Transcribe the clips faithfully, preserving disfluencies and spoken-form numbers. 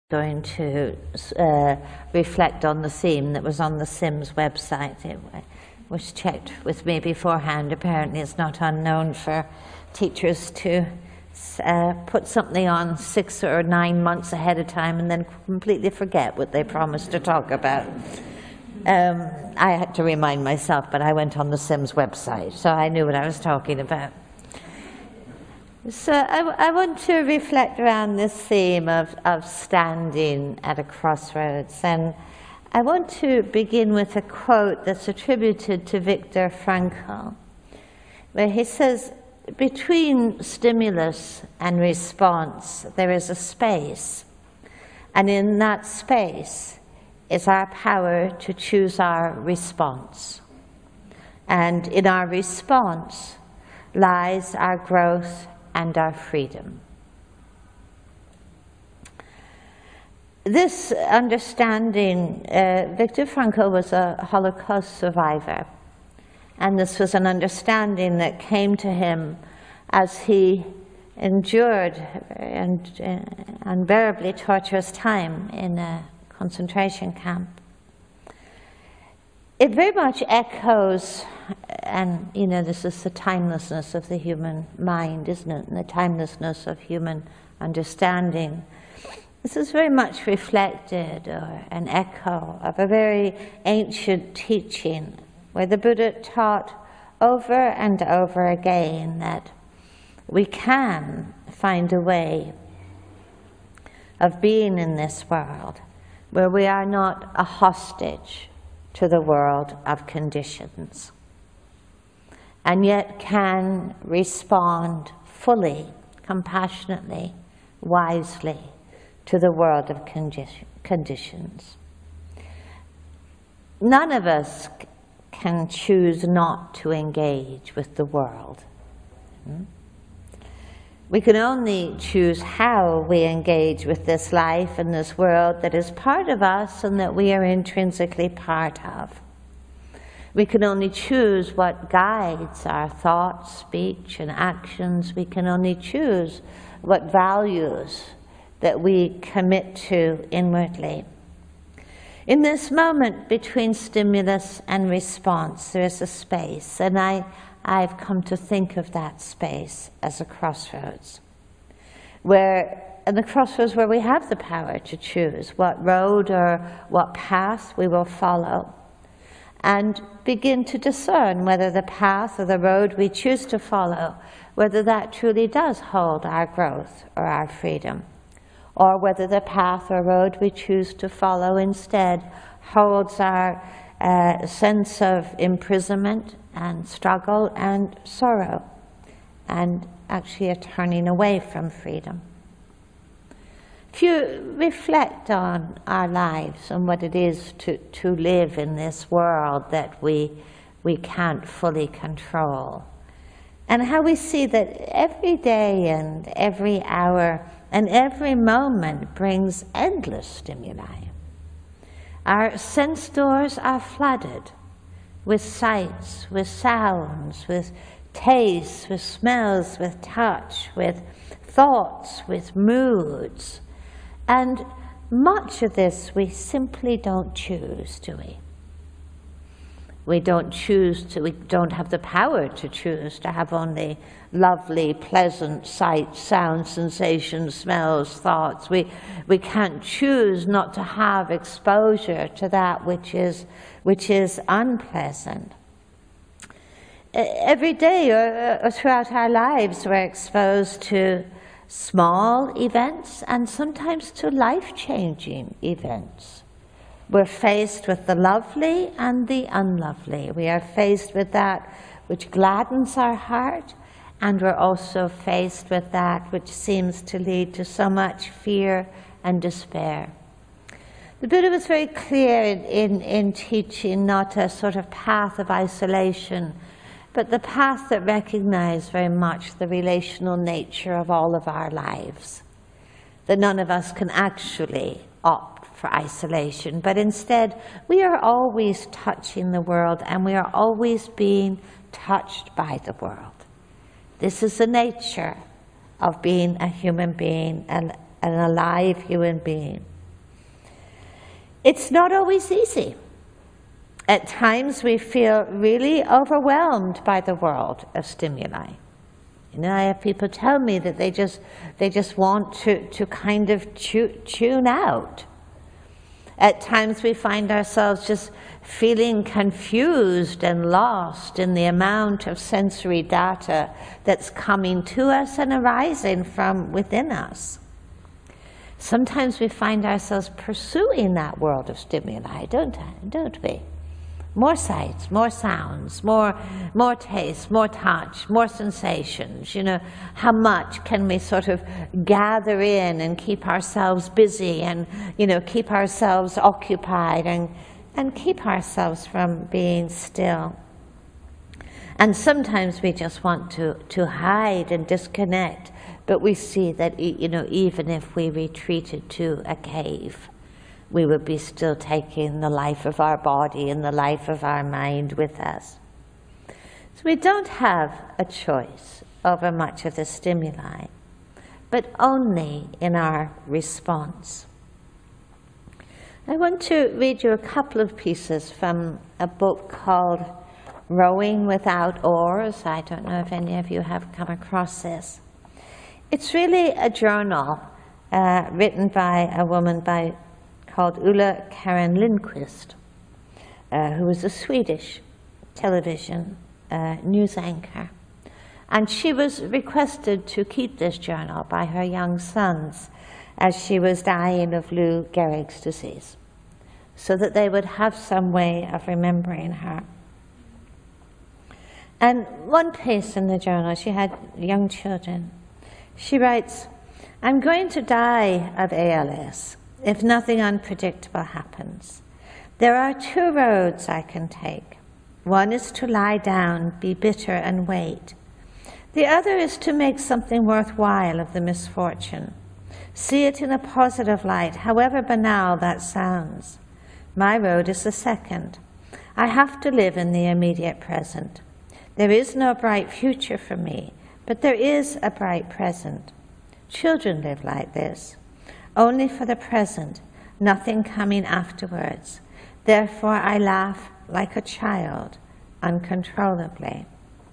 going to uh, reflect on the theme that was on the Sims website. It was checked with me beforehand. Apparently it's not unknown for teachers to uh, put something on six or nine months ahead of time and then completely forget what they promised to talk about. Um, I had to remind myself, but I went on the Sims website, so I knew what I was talking about. So I, I want to reflect around this theme of, of standing at a crossroads, and I want to begin with a quote that's attributed to Viktor Frankl, where he says, "Between stimulus and response there is a space, and in that space is our power to choose our response. And in our response lies our growth and our freedom." This understanding, uh, Viktor Frankl was a Holocaust survivor, and this was an understanding that came to him as he endured an uh, unbearably torturous time in a concentration camp. It very much echoes, and you know, this is the timelessness of the human mind, isn't it? And the timelessness of human understanding. This is very much reflected, or an echo of a very ancient teaching where the Buddha taught over and over again that we can find a way of being in this world where we are not a hostage to the world of conditions, and yet can respond fully, compassionately, wisely to the world of condi- conditions. None of us c- can choose not to engage with the world. Hmm? We can only choose how we engage with this life and this world that is part of us and that we are intrinsically part of. We can only choose what guides our thoughts, speech, and actions. We can only choose what values that we commit to inwardly. In this moment between stimulus and response, there is a space, and I I've come to think of that space as a crossroads, where, and the crossroads where we have the power to choose what road or what path we will follow, and begin to discern whether the path or the road we choose to follow, whether that truly does hold our growth or our freedom, or whether the path or road we choose to follow instead holds our uh, sense of imprisonment and struggle and sorrow, and actually a turning away from freedom. If you reflect on our lives and what it is to, to live in this world that we, we can't fully control, and how we see that every day and every hour and every moment brings endless stimuli. Our sense doors are flooded with sights, with sounds, with tastes, with smells, with touch, with thoughts, with moods. And much of this we simply don't choose, do we? We don't choose to, we don't have the power to choose to have only lovely, pleasant sights, sounds, sensations, smells, thoughts. We, we can't choose not to have exposure to that which is, which is unpleasant. Every day or, or throughout our lives we're exposed to small events and sometimes to life-changing events. We're faced with the lovely and the unlovely. We are faced with that which gladdens our heart, and we're also faced with that which seems to lead to so much fear and despair. The Buddha was very clear in, in, in teaching not a sort of path of isolation, but the path that recognized very much the relational nature of all of our lives. That none of us can actually opt for isolation, but instead we are always touching the world, and we are always being touched by the world. This is the nature of being a human being, an, an alive human being. It's not always easy. At times we feel really overwhelmed by the world of stimuli. You know, I have people tell me that they just, they just want to, to kind of tu- tune out. At times we find ourselves just feeling confused and lost in the amount of sensory data that's coming to us and arising from within us. Sometimes we find ourselves pursuing that world of stimuli, don't, don't we? More sights, more sounds, more, more taste, more touch, more sensations. You know, how much can we sort of gather in and keep ourselves busy and, you know, keep ourselves occupied and, and keep ourselves from being still. And sometimes we just want to, to hide and disconnect, but we see that, you know, even if we retreated to a cave, we would be still taking the life of our body and the life of our mind with us. So we don't have a choice over much of the stimuli, but only in our response. I want to read you a couple of pieces from a book called Rowing Without Oars. I don't know if any of you have come across this. It's really a journal uh, written by a woman by called Ulla Karin Lindquist, uh, who was a Swedish television uh, news anchor. And she was requested to keep this journal by her young sons as she was dying of Lou Gehrig's disease, so that they would have some way of remembering her. And one place in the journal, she had young children. She writes, "I'm going to die of A L S. If nothing unpredictable happens. There are two roads I can take. One is to lie down, be bitter, and wait. The other is to make something worthwhile of the misfortune. See it in a positive light, however banal that sounds. My road is the second. I have to live in the immediate present. There is no bright future for me, but there is a bright present. Children live like this. Only for the present, nothing coming afterwards. Therefore I laugh like a child, uncontrollably."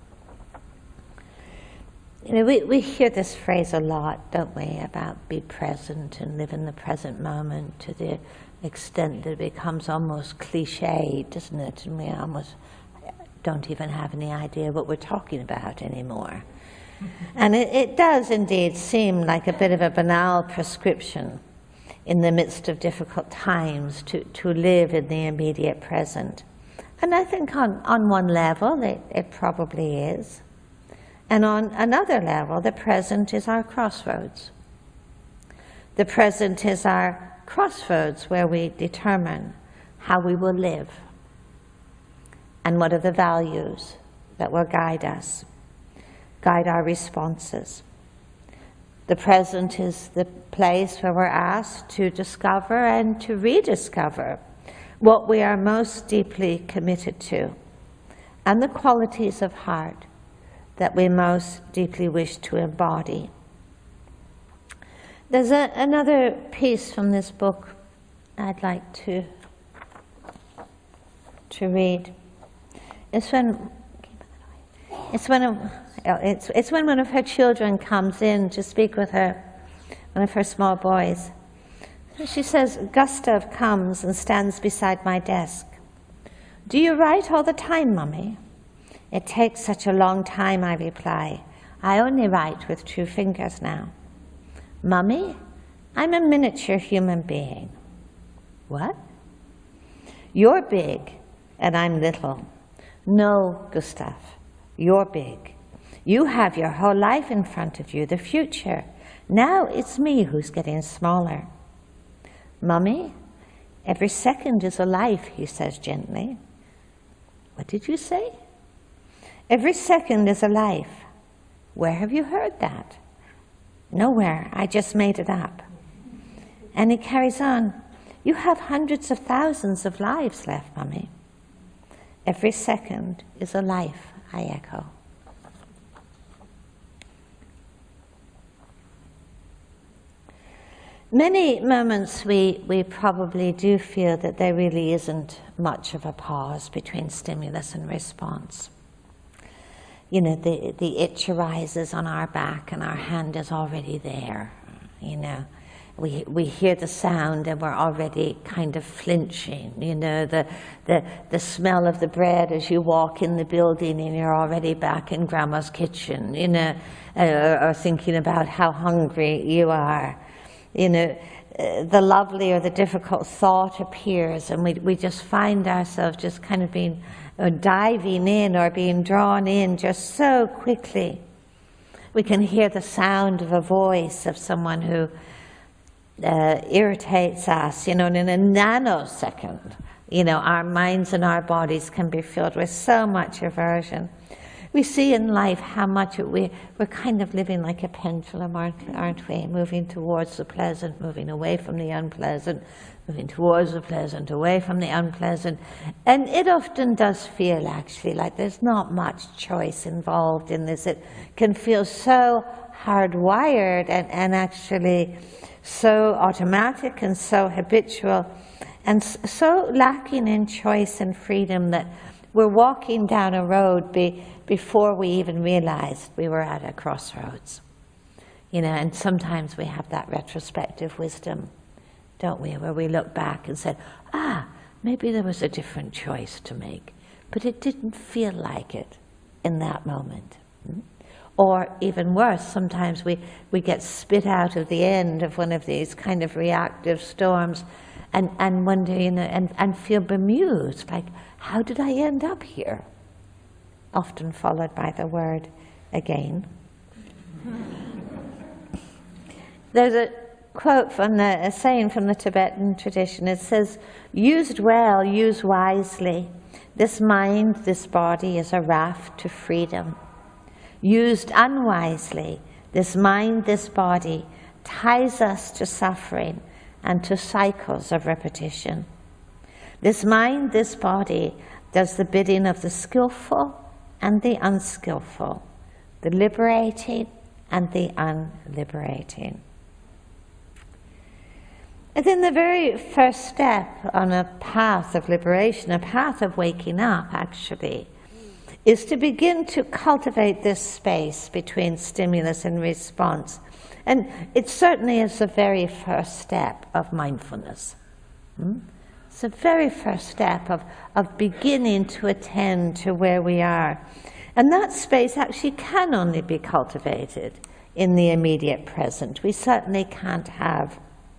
You know, we, we hear this phrase a lot, don't we, about be present and live in the present moment to the extent that it becomes almost cliched, doesn't it? And we almost don't even have any idea what we're talking about anymore. And it, it does indeed seem like a bit of a banal prescription in the midst of difficult times to, to live in the immediate present. And I think on, on one level it, it probably is. And on another level, the present is our crossroads. The present is our crossroads where we determine how we will live and what are the values that will guide us, guide our responses. The present is the place where we're asked to discover and to rediscover what we are most deeply committed to and the qualities of heart that we most deeply wish to embody. There's a, another piece from this book I'd like to, to read. It's when It's when, a, it's, it's when one of her children comes in to speak with her, one of her small boys. She says, "Gustav comes and stands beside my desk. 'Do you write all the time, Mummy?' 'It takes such a long time,' I reply. 'I only write with two fingers now.' 'Mummy, I'm a miniature human being.' 'What?' 'You're big and I'm little.' 'No, Gustav. You're big. You have your whole life in front of you, the future. Now it's me who's getting smaller.' 'Mummy, every second is a life,' he says gently. 'What did you say?' 'Every second is a life.' 'Where have you heard that?' 'Nowhere. I just made it up.' And he carries on, 'You have hundreds of thousands of lives left, Mummy.' 'Every second is a life,' I echo. Many moments we, we probably do feel that there really isn't much of a pause between stimulus and response. You know, the, the itch arises on our back and our hand is already there, you know. We, we hear the sound and we're already kind of flinching, you know, the, the, the smell of the bread as you walk in the building and you're already back in Grandma's kitchen, you know, uh, or thinking about how hungry you are. You know, uh, the lovely or the difficult thought appears and we, we just find ourselves just kind of being, or diving in or being drawn in just so quickly. We can hear the sound of a voice of someone who Uh, irritates us, you know, and in a nanosecond, you know, our minds and our bodies can be filled with so much aversion. We see in life how much we, we're kind of living like a pendulum, aren't, aren't we? Moving towards the pleasant, moving away from the unpleasant, moving towards the pleasant, away from the unpleasant. And it often does feel actually like there's not much choice involved in this. It can feel so hardwired and, and actually so automatic and so habitual and so lacking in choice and freedom that we're walking down a road be, before we even realized we were at a crossroads. You know, and sometimes we have that retrospective wisdom, don't we, where we look back and said, ah, maybe there was a different choice to make, but it didn't feel like it in that moment. Hmm? Or even worse, sometimes we, we get spit out of the end of one of these kind of reactive storms and, and wonder, you know, and, and feel bemused, like, how did I end up here? Often followed by the word again. There's a quote from the, a saying from the Tibetan tradition. It says, used well, use wisely. This mind, this body is a raft to freedom. Used unwisely, this mind, this body, ties us to suffering and to cycles of repetition. This mind, this body, does the bidding of the skillful and the unskillful, the liberating and the unliberating. And then the very first step on a path of liberation, a path of waking up, actually, is to begin to cultivate this space between stimulus and response. And it certainly is the very first step of mindfulness. Hmm? It's the very first step of, of beginning to attend to where we are. And that space actually can only be cultivated in the immediate present. We certainly can't have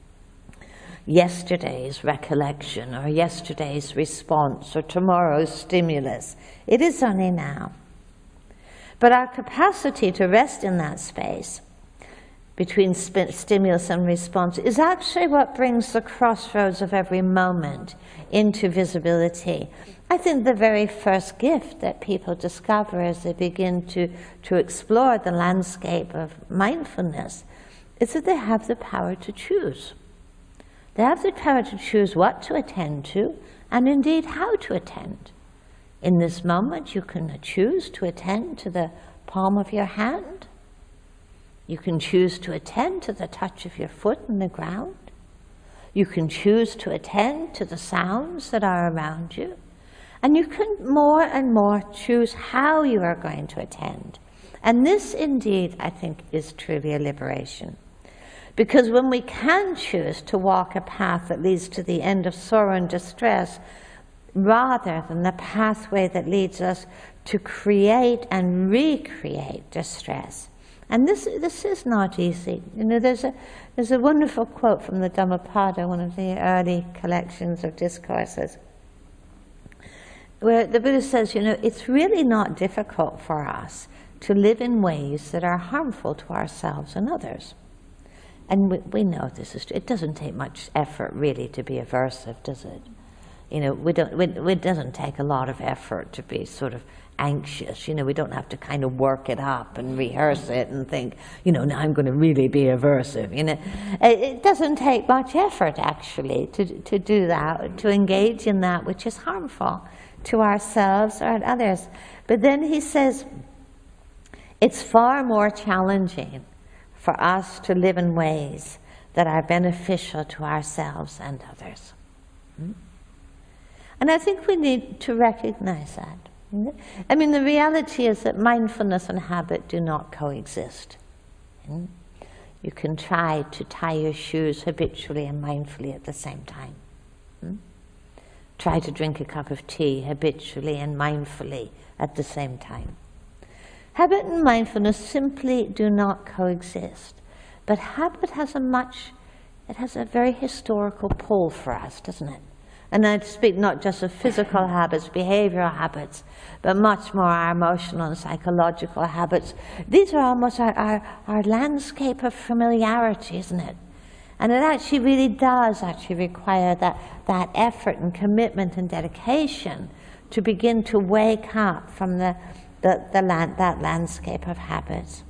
yesterday's recollection or yesterday's response or tomorrow's stimulus. It is only now. But our capacity to rest in that space between stimulus and response is actually what brings the crossroads of every moment into visibility. I think the very first gift that people discover as they begin to, to explore the landscape of mindfulness is that they have the power to choose. They have the power to choose what to attend to, and indeed how to attend. In this moment, you can choose to attend to the palm of your hand. You can choose to attend to the touch of your foot in the ground. You can choose to attend to the sounds that are around you. And you can more and more choose how you are going to attend. And this, indeed, I think, is truly a liberation. Because when we can choose to walk a path that leads to the end of sorrow and distress, rather than the pathway that leads us to create and recreate distress. And this, this is not easy. You know, there's a, there's a wonderful quote from the Dhammapada, one of the early collections of discourses, where the Buddha says, you know, it's really not difficult for us to live in ways that are harmful to ourselves and others. And we, we know this is true. It doesn't take much effort, really, to be aversive, does it? You know, we don't, we, it doesn't take a lot of effort to be sort of anxious. You know, we don't have to kind of work it up and rehearse it and think, you know, now I'm going to really be aversive. You know, it, it doesn't take much effort, actually, to, to do that, to engage in that which is harmful to ourselves or others. But then he says, it's far more challenging for us to live in ways that are beneficial to ourselves and others. And I think we need to recognize that. I mean, the reality is that mindfulness and habit do not coexist. You can try to tie your shoes habitually and mindfully at the same time. Try to drink a cup of tea habitually and mindfully at the same time. Habit and mindfulness simply do not coexist. But habit has a much, it has a very historical pull for us, doesn't it? And I speak not just of physical habits, behavioral habits, but much more our emotional and psychological habits. These are almost our, our, our landscape of familiarity, isn't it? And it actually really does actually require that, that effort and commitment and dedication to begin to wake up from the, the, the land, that landscape of habits.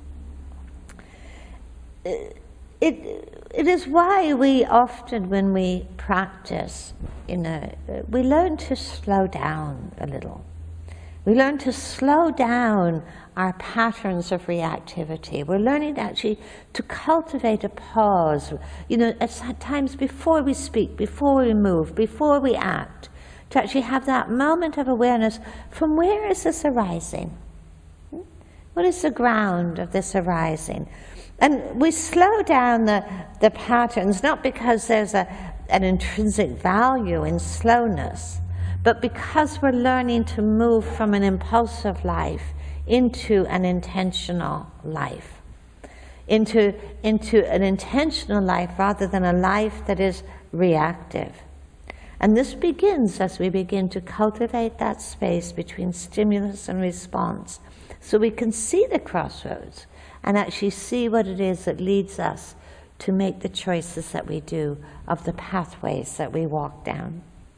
It, it is why we often, when we practice, you know, we learn to slow down a little. We learn to slow down our patterns of reactivity. We're learning actually to cultivate a pause. You know, at times before we speak, before we move, before we act, to actually have that moment of awareness. From where is this arising? What is the ground of this arising? And we slow down the, the patterns, not because there's a, an intrinsic value in slowness, but because we're learning to move from an impulsive life into an intentional life, into, into an intentional life rather than a life that is reactive. And this begins as we begin to cultivate that space between stimulus and response, so we can see the crossroads and actually see what it is that leads us to make the choices that we do, of the pathways that we walk down.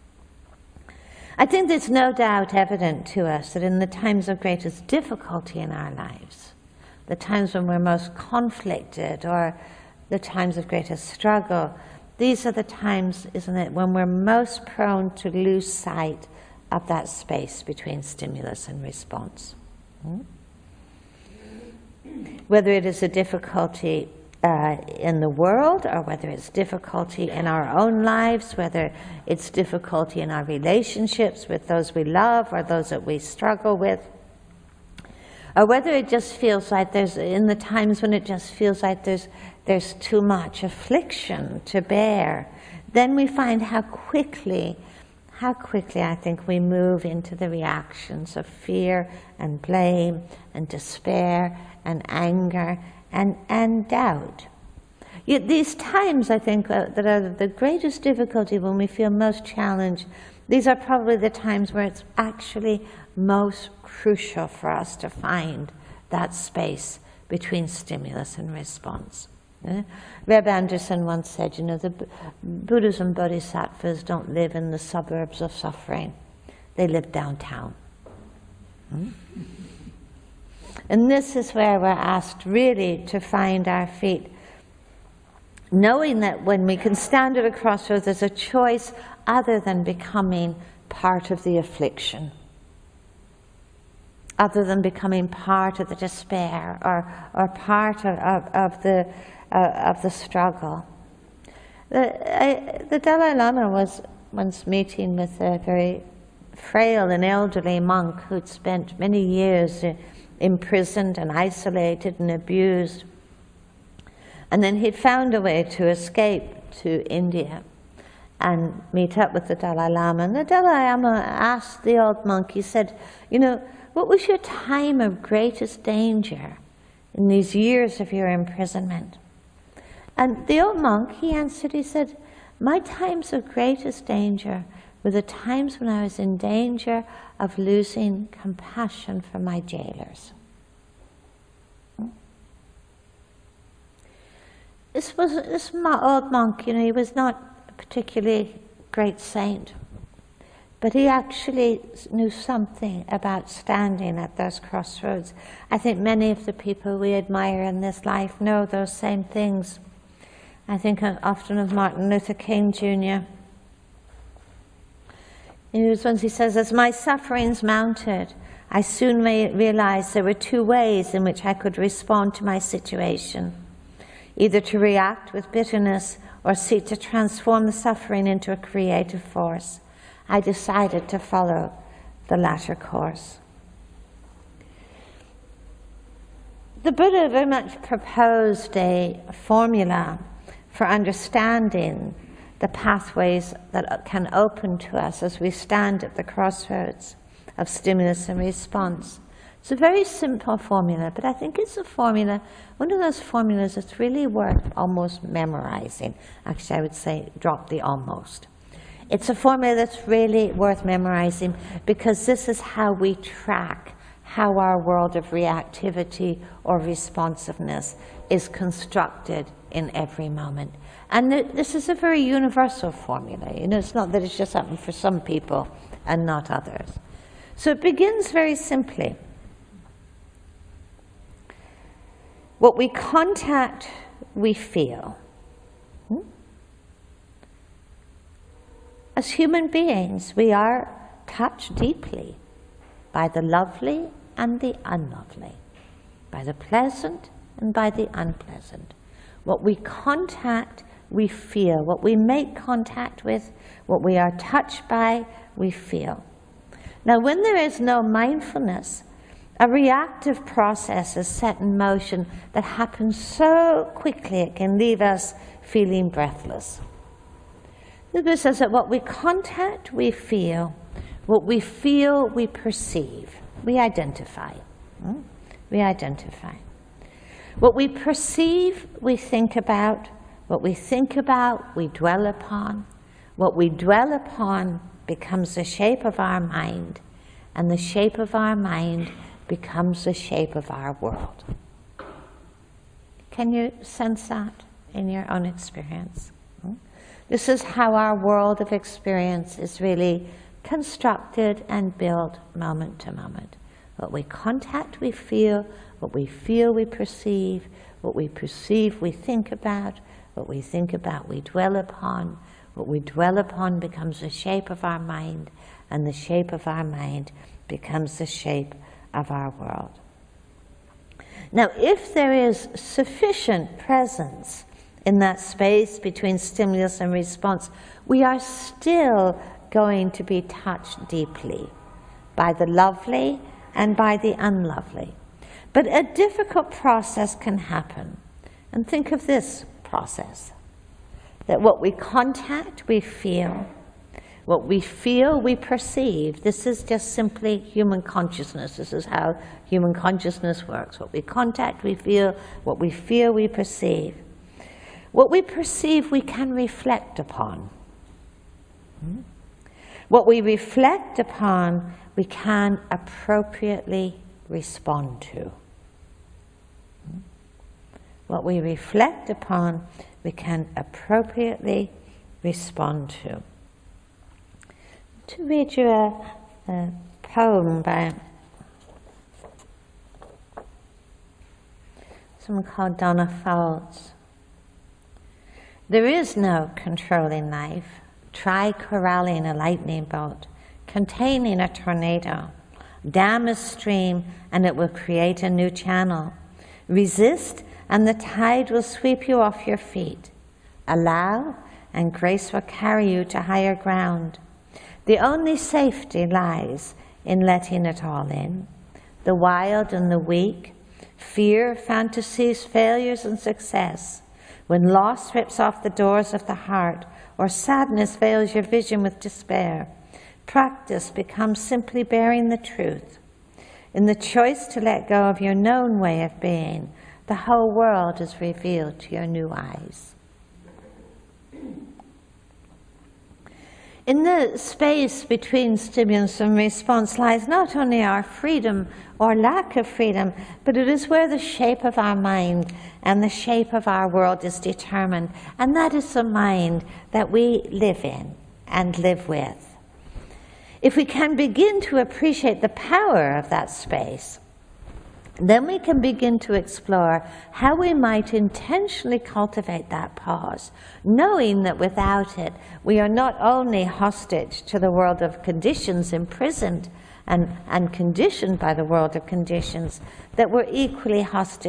I think there's no doubt evident to us that in the times of greatest difficulty in our lives, the times when we're most conflicted, or the times of greatest struggle, these are the times, isn't it, when we're most prone to lose sight of that space between stimulus and response. Hmm? Whether it is a difficulty uh, in the world, or whether it's difficulty in our own lives, whether it's difficulty in our relationships with those we love or those that we struggle with, or whether it just feels like there's, in the times when it just feels like there's, there's too much affliction to bear, then we find how quickly, how quickly I think we move into the reactions of fear and blame and despair and anger and, and doubt. Yet these times, I think, uh, that are the greatest difficulty, when we feel most challenged, these are probably the times where it's actually most crucial for us to find that space between stimulus and response. Uh, Reb Anderson once said, you know, the B Buddhas and Bodhisattvas don't live in the suburbs of suffering. They live downtown. Hmm? And this is where we're asked really to find our feet, knowing that when we can stand at a crossroads, there's a choice other than becoming part of the affliction, other than becoming part of the despair, or, or part of, of, of, the, uh, of the struggle. The, I, the Dalai Lama was once meeting with a very frail and elderly monk who'd spent many years uh, imprisoned and isolated and abused. And then he'd found a way to escape to India and meet up with the Dalai Lama. And the Dalai Lama asked the old monk, he said, you know, what was your time of greatest danger in these years of your imprisonment? And the old monk, he answered, he said, my times of greatest danger were the times when I was in danger of losing compassion for my jailers. This was this old monk, you know, he was not a particularly great saint, but he actually knew something about standing at those crossroads. I think many of the people we admire in this life know those same things. I think often of Martin Luther King Junior It was once he says, as my sufferings mounted, I soon realized there were two ways in which I could respond to my situation. either to react with bitterness or seek to transform the suffering into a creative force. I decided to follow the latter course. The Buddha very much proposed a formula for understanding the pathways that can open to us as we stand at the crossroads of stimulus and response. It's a very simple formula, but I think it's a formula, one of those formulas that's really worth almost memorizing. Actually, I would say drop the almost. It's a formula that's really worth memorizing because this is how we track how our world of reactivity or responsiveness is constructed in every moment. And this is a very universal formula. You know, it's not that it's just something for some people and not others. So it begins very simply. What we contact, we feel. Hmm? As human beings, we are touched deeply by the lovely and the unlovely, by the pleasant and by the unpleasant. What we contact, we feel. What we make contact with, what we are touched by, we feel. Now, when there is no mindfulness, a reactive process is set in motion that happens so quickly it can leave us feeling breathless. The Buddha says that what we contact, we feel. What we feel, we perceive. We identify. Hmm? We identify. What we perceive, we think about. What we think about, we dwell upon. What we dwell upon becomes the shape of our mind, and the shape of our mind becomes the shape of our world. Can you sense that in your own experience? Hmm? This is how our world of experience is really constructed and built moment to moment. What we contact, we feel. What we feel, we perceive. What we perceive, we think about. What we think about, we dwell upon. What we dwell upon becomes the shape of our mind, and the shape of our mind becomes the shape of our world. Now, if there is sufficient presence in that space between stimulus and response, we are still going to be touched deeply by the lovely and by the unlovely. But a difficult process can happen. And think of this process, that what we contact, we feel. What we feel, we perceive. This is just simply human consciousness. This is how human consciousness works. What we contact, we feel. What we feel, we perceive. What we perceive, we can reflect upon. Hmm? What we reflect upon, we can appropriately respond to. Hmm? What we reflect upon, we can appropriately respond to. To read you a, a poem by someone called Donna Fowles. There is no controlling life. Try corralling a lightning bolt, containing a tornado. Dam a stream, and it will create a new channel. Resist, and the tide will sweep you off your feet. Allow, and grace will carry you to higher ground. The only safety lies in letting it all in. The wild and the weak, fear, fantasies, failures, and success. When loss rips off the doors of the heart, or sadness veils your vision with despair, practice becomes simply bearing the truth. In the choice to let go of your known way of being, the whole world is revealed to your new eyes. In the space between stimulus and response lies not only our freedom or lack of freedom, but it is where the shape of our mind and the shape of our world is determined. And that is the mind that we live in and live with. If we can begin to appreciate the power of that space, then we can begin to explore how we might intentionally cultivate that pause, knowing that without it, we are not only hostage to the world of conditions, imprisoned and, and conditioned by the world of conditions, that we're equally hostage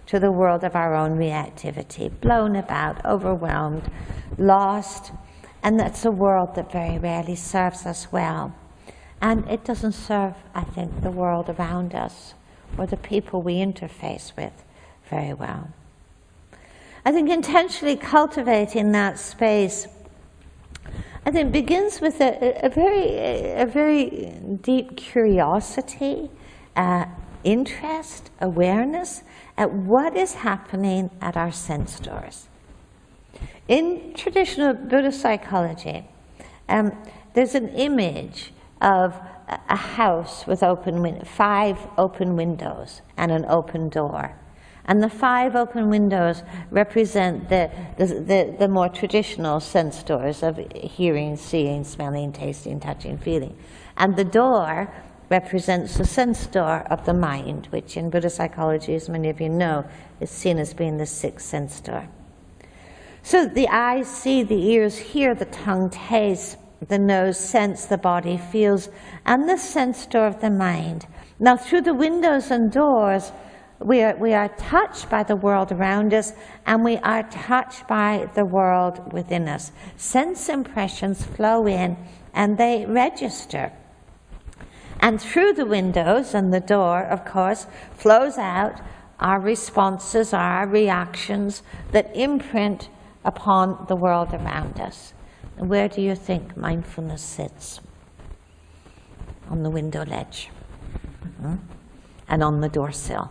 to the world of our own reactivity, blown about, overwhelmed, lost, and that's a world that very rarely serves us well. And it doesn't serve, I think, the world around us or the people we interface with very well. I think intentionally cultivating that space, I think, begins with a, a very, a very deep curiosity, uh, interest, awareness at what is happening at our sense doors. In traditional Buddhist psychology, um, there's an image of a house with open win- five open windows and an open door. And the five open windows represent the, the, the, the more traditional sense doors of hearing, seeing, smelling, tasting, touching, feeling. And the door represents the sense door of the mind, which in Buddhist psychology, as many of you know, is seen as being the sixth sense door. So the eyes see, the ears hear, the tongue tastes, the nose sense, the body feels, and the sense door of the mind. Now through the windows and doors, We are, we are touched by the world around us, and we are touched by the world within us. Sense impressions flow in, and they register. And through the windows and the door, of course, flows out our responses, our reactions that imprint upon the world around us. And where do you think mindfulness sits? On the window ledge, mm-hmm. and on the door sill.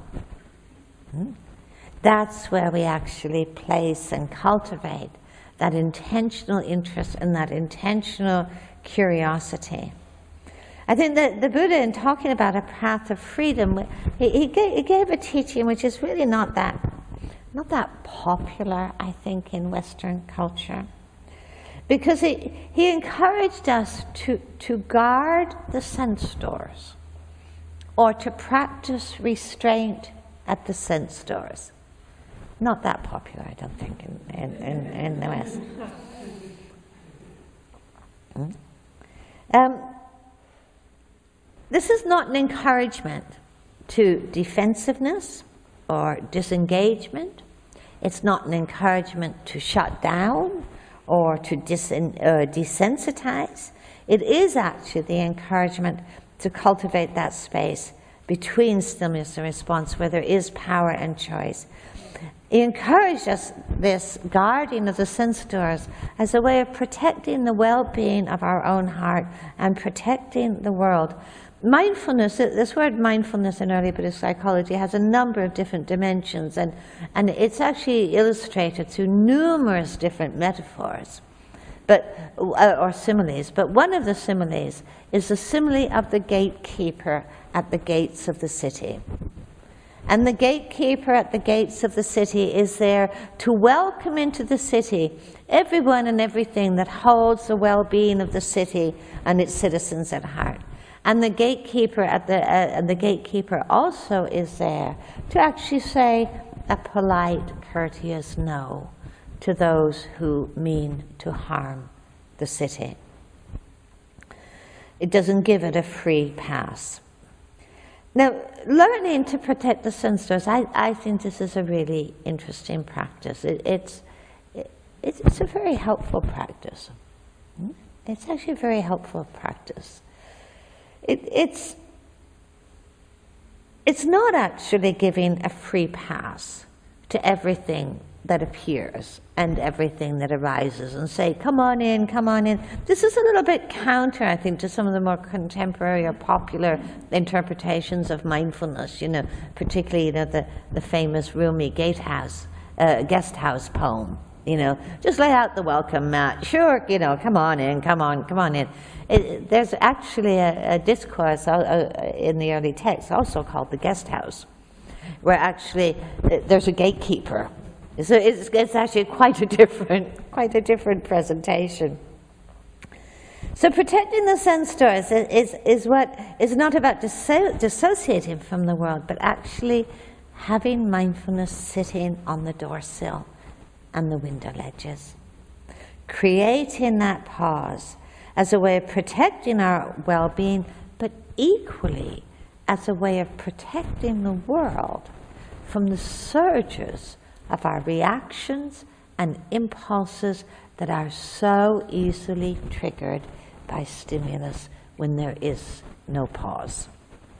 That's where we actually place and cultivate that intentional interest and that intentional curiosity. I think that the Buddha, in talking about a path of freedom, he, he, gave, he gave a teaching which is really not that, not that popular, I think, in Western culture. Because he, he encouraged us to, to guard the sense doors, or to practice restraint at the sense doors. Not that popular, I don't think, in, in, in, in the West. Mm. Um, this is not an encouragement to defensiveness or disengagement. It's not an encouragement to shut down or to dis- uh, desensitize. It is actually the encouragement to cultivate that space between stimulus and response, where there is power and choice. He encouraged us, this guarding of the sense doors, as a way of protecting the well-being of our own heart and protecting the world. Mindfulness, this word mindfulness in early Buddhist psychology has a number of different dimensions, and, and it's actually illustrated through numerous different metaphors, but uh, or similes. But one of the similes is the simile of the gatekeeper at the gates of the city. And the gatekeeper at the gates of the city is there to welcome into the city everyone and everything that holds the well-being of the city and its citizens at heart. And the gatekeeper at the uh, the gatekeeper also is there to actually say a polite, courteous no to those who mean to harm the city. It doesn't give it a free pass. Now, learning to protect the sense doors, I, I think this is a really interesting practice. It, it's, it, it's a very helpful practice. It's actually a very helpful practice. It, it's, it's not actually giving a free pass to everything that appears and everything that arises and say, come on in, come on in. This is a little bit counter, I think, to some of the more contemporary or popular interpretations of mindfulness, you know, particularly, you know, the, the famous Rumi Gatehouse, uh, guest house poem, you know, just lay out the welcome mat. Sure, you know, come on in, come on, come on in. It, there's actually a, a discourse uh, in the early text also called the guest house, where actually uh, there's a gatekeeper. So it's, it's actually quite a different, quite a different presentation. So protecting the sense doors is, is, is what is not about disso- dissociating from the world, but actually having mindfulness sitting on the door sill and the window ledges. Creating that pause as a way of protecting our well-being, but equally as a way of protecting the world from the surges of our reactions and impulses that are so easily triggered by stimulus when there is no pause.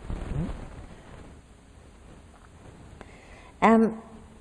Um,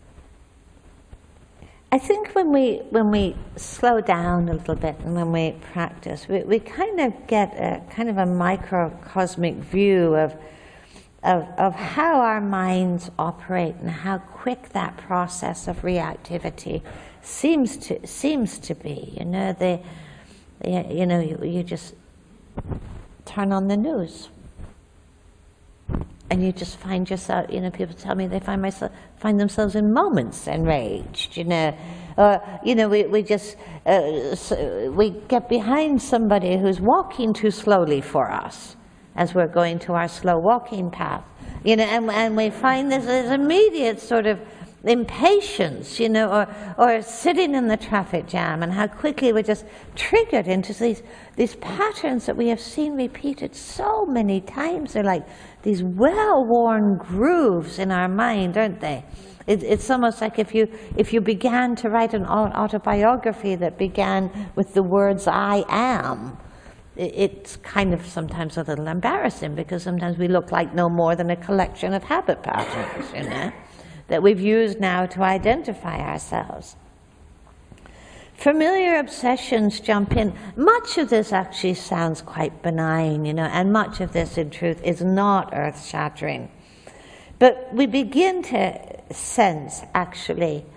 I think when we when we slow down a little bit and when we practice, we, we kind of get a kind of a microcosmic view of, of of how our minds operate and how quick that process of reactivity seems to seems to be. You know, the you know you, you just turn on the news. And you just find yourself, you know, people tell me they find myself, find themselves in moments enraged, you know. Or, you know, we, we just, uh, so we get behind somebody who's walking too slowly for us as we're going to our slow walking path. You know, and, and we find this, this immediate sort of impatience, you know, or, or sitting in the traffic jam, and how quickly we're just triggered into these, these patterns that we have seen repeated so many times. They're like these well-worn grooves in our mind, aren't they? It, it's almost like if you, if you began to write an autobiography that began with the words, "I am," it, it's kind of sometimes a little embarrassing, because sometimes we look like no more than a collection of habit patterns, you know, that we've used now to identify ourselves. Familiar obsessions jump in. Much of this actually sounds quite benign, you know, and much of this, in truth, is not earth-shattering. But we begin to sense, actually,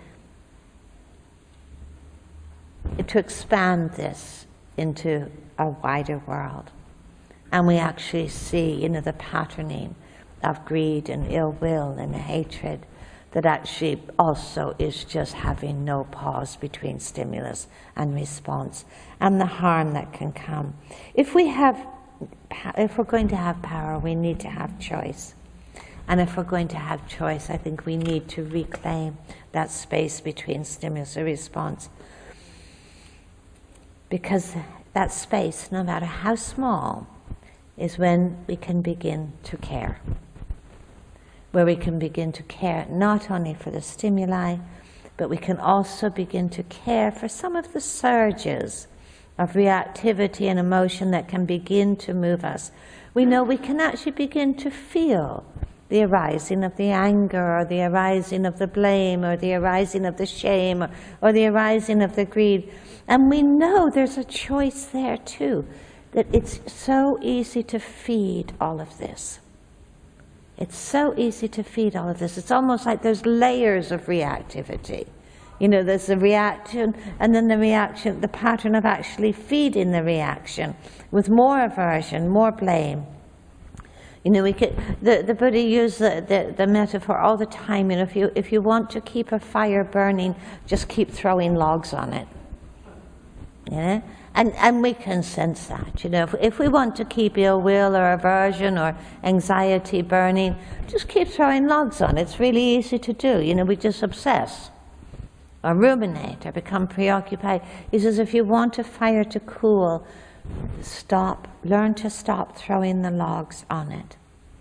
to expand this into a wider world. And we actually see, you know, the patterning of greed and ill will and hatred that actually also is just having no pause between stimulus and response, and the harm that can come. If we have, if we're going to have power, we need to have choice. And if we're going to have choice, I think we need to reclaim that space between stimulus and response. Because that space, no matter how small, is when we can begin to care. Where we can begin to care not only for the stimuli, but we can also begin to care for some of the surges of reactivity and emotion that can begin to move us. We know we can actually begin to feel the arising of the anger, or the arising of the blame, or the arising of the shame, or, or the arising of the greed. And we know there's a choice there too, that it's so easy to feed all of this. It's so easy to feed all of this. It's almost like there's layers of reactivity. You know, there's the reaction, and then the reaction, the pattern of actually feeding the reaction with more aversion, more blame. You know, we could, the, the Buddha used the, the, the metaphor all the time. You know, if you, if you want to keep a fire burning, just keep throwing logs on it. You know? And, and we can sense that, you know, if, if we want to keep ill will or aversion or anxiety burning, just keep throwing logs on. It's really easy to do. You know, we just obsess or ruminate or become preoccupied. He says, if you want a fire to cool, stop, learn to stop throwing the logs on it.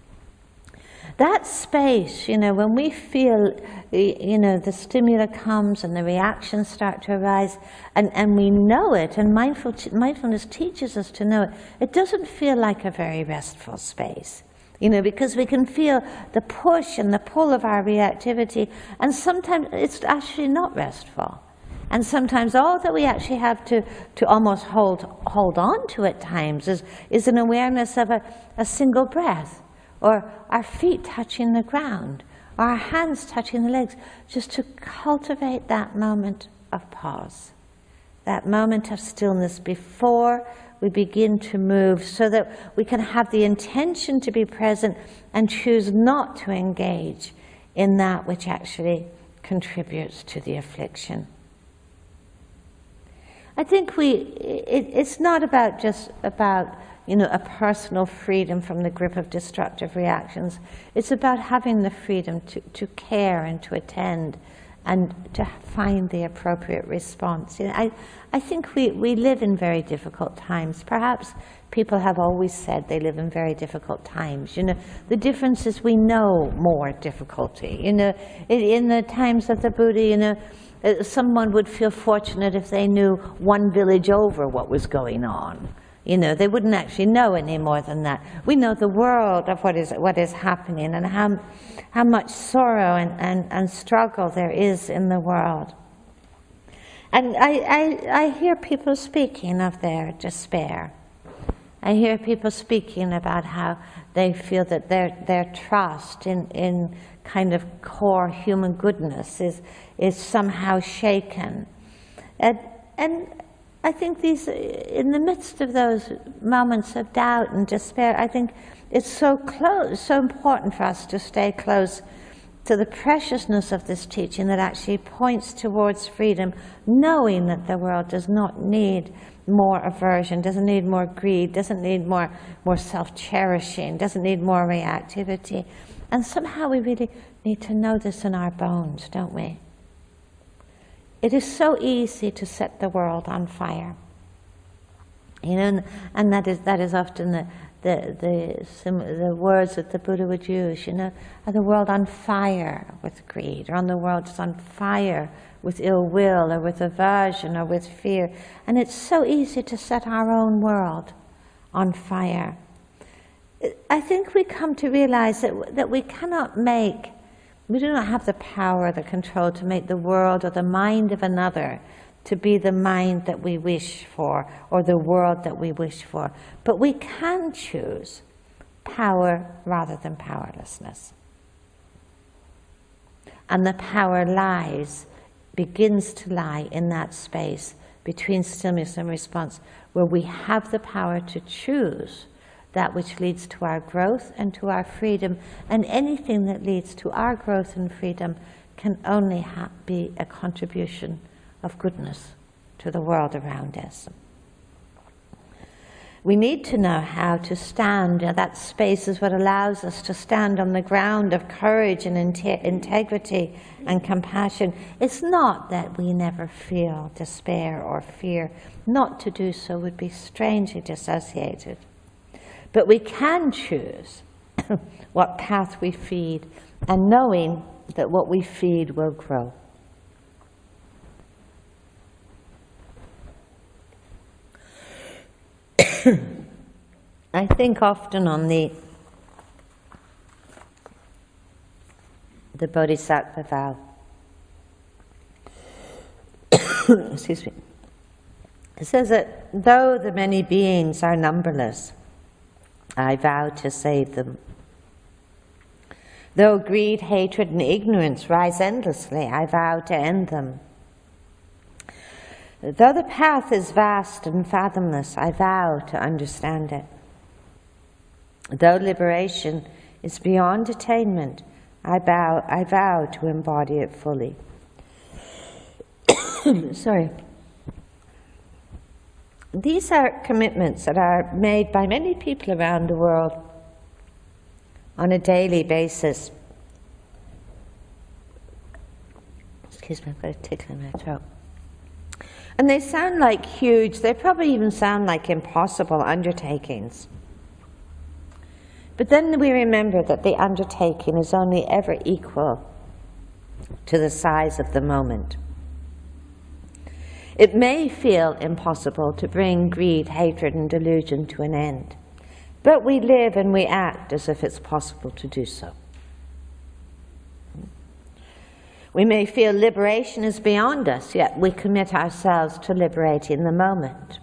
That space, you know, when we feel, you know, the stimuli comes and the reactions start to arise, and, and we know it, and mindful, mindfulness teaches us to know it, it doesn't feel like a very restful space, you know, because we can feel the push and the pull of our reactivity, and sometimes it's actually not restful. And sometimes all that we actually have to, to almost hold, hold on to at times is, is an awareness of a, a single breath, or our feet touching the ground, or our hands touching the legs, just to cultivate that moment of pause, that moment of stillness before we begin to move, so that we can have the intention to be present and choose not to engage in that which actually contributes to the affliction. I think we, it, it's not about just about, you know, a personal freedom from the grip of destructive reactions. It's about having the freedom to, to care and to attend and to find the appropriate response. You know, I, I think we, we live in very difficult times. Perhaps people have always said they live in very difficult times. You know, the difference is we know more difficulty. You know, in, in the times of the Buddha, you know, uh, someone would feel fortunate if they knew one village over what was going on. You know, they wouldn't actually know any more than that. We know the world of what is what is happening and how how much sorrow and, and, and struggle there is in the world. And I, I, I hear people speaking of their despair. I hear people speaking about how they feel that their their trust in, in kind of core human goodness is is somehow shaken. And and I think these, in the midst of those moments of doubt and despair, I think it's so close, so important for us to stay close to the preciousness of this teaching that actually points towards freedom, knowing that the world does not need more aversion, doesn't need more greed, doesn't need more, more self-cherishing, doesn't need more reactivity. And somehow we really need to know this in our bones, don't we? It is so easy to set the world on fire, you know, and, and that is that is often the the the, some, the words that the Buddha would use. You know, are the world on fire with greed, or on the world is on fire with ill will, or with aversion, or with fear? And it's so easy to set our own world on fire. I think we come to realize that that we cannot make. We do not have the power or the control to make the world or the mind of another to be the mind that we wish for or the world that we wish for. But we can choose power rather than powerlessness. And the power lies, begins to lie in that space between stimulus and response, where we have the power to choose that which leads to our growth and to our freedom. And anything that leads to our growth and freedom can only ha- be a contribution of goodness to the world around us. We need to know how to stand. You know, that space is what allows us to stand on the ground of courage and inte- integrity and compassion. It's not that we never feel despair or fear. Not to do so would be strangely dissociated. But we can choose what path we feed, and knowing that what we feed will grow. I think often on the the Bodhisattva vow. Excuse me. It says that though the many beings are numberless, I vow to save them. Though greed, hatred, and ignorance rise endlessly, I vow to end them. Though the path is vast and fathomless, I vow to understand it. Though liberation is beyond attainment, I vow, I vow to embody it fully. Sorry. These are commitments that are made by many people around the world on a daily basis. Excuse me, I've got a tickle in my throat. And they sound like huge, they probably even sound like impossible undertakings. But then we remember that the undertaking is only ever equal to the size of the moment. It may feel impossible to bring greed, hatred, and delusion to an end, but we live and we act as if it's possible to do so. We may feel liberation is beyond us, yet we commit ourselves to liberating the moment.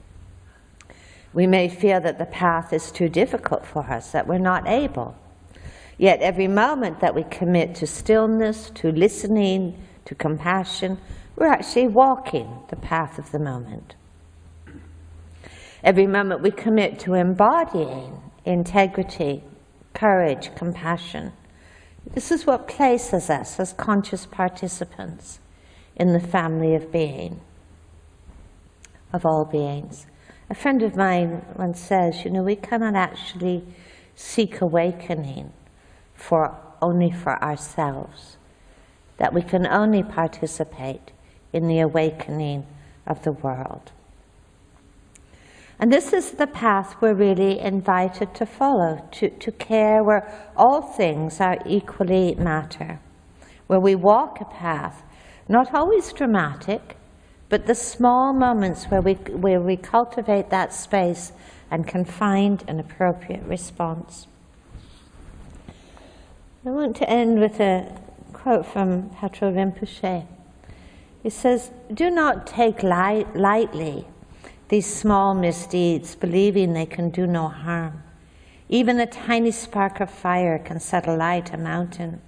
We may feel that the path is too difficult for us, that we're not able, yet every moment that we commit to stillness, to listening, to compassion, we're actually walking the path of the moment. Every moment we commit to embodying integrity, courage, compassion. This is what places us as conscious participants in the family of being, of all beings. A friend of mine once says, you know, we cannot actually seek awakening for only for ourselves. that we can only participate in the awakening of the world. And this is the path we're really invited to follow, to, to care where all things are equally matter, where we walk a path, not always dramatic, but the small moments where we, where we cultivate that space and can find an appropriate response. I want to end with a quote from Patrul Rinpoche. He says, "Do not take light, lightly these small misdeeds, believing they can do no harm. Even a tiny spark of fire can set alight a mountain.